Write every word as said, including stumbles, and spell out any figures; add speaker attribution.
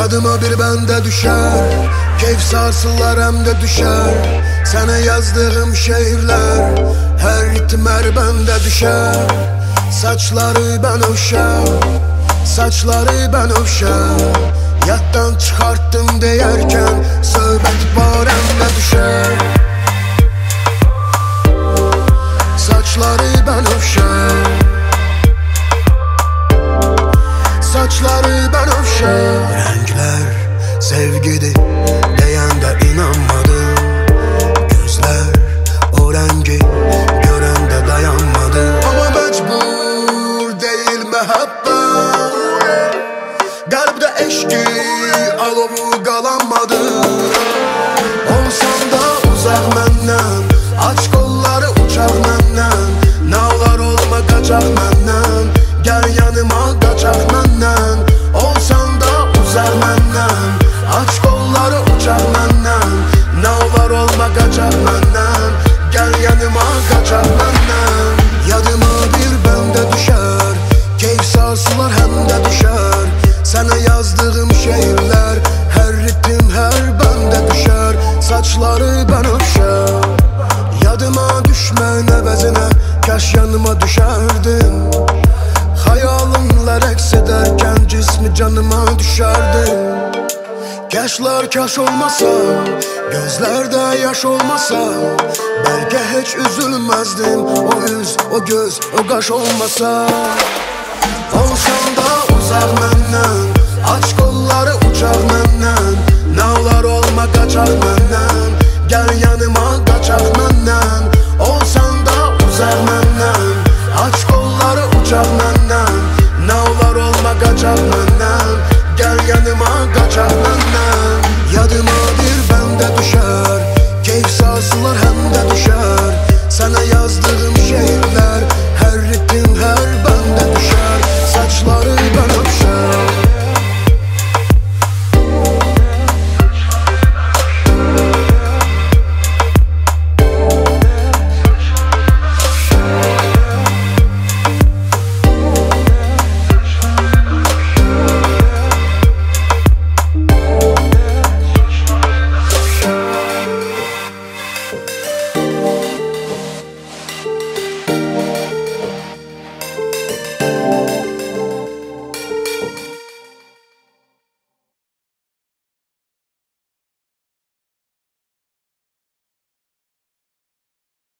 Speaker 1: Yadıma bir bende düşer, keyif sarsılar hem de düşer. Sana yazdığım şiirler, her ritim her bende düşer. Saçları ben uşam, saçları ben uşam. Yattan çıkarttım deyərkən, söhbət barəmdə düşər. Saçları ben uşam, saçları ben uşam. Renkler sevgidir deyəndə inanmadım. Gözler o rengi görəndə dayanmadı. Ama mecbur değil mehabbet, kalbde eşki alovu qalanmadı. Olsan da uzaq məndən, aç qolları uçaq məndən. Nə olar olma qaçaq məndən, gəl yanıma qaçaq məndən. Olsan da uzaq məndən, aç qolları uçaq məndən. Nə olar olma qaçaq məndən, gəl yanıma qaçaq məndən. Yadıma bir bəndə düşər, keyif sarsılar həm də düşər. Sana yazdığım şiirler, her ritim her bende düşer. Saçları ben uşam, yadıma düşmen əvəzinə kaş yanıma düşerdin. Hayalimler əks ederken cismi canıma düşerdin. Kaşlar kaş olmasa, gözlerde yaş olmasa, belki hiç üzülmezdim. O yüz, o göz, o qaş olmasa. Olsan da uzaq məndən, aç qolları uçaq məndən. Nə olar olma qaçaq məndən.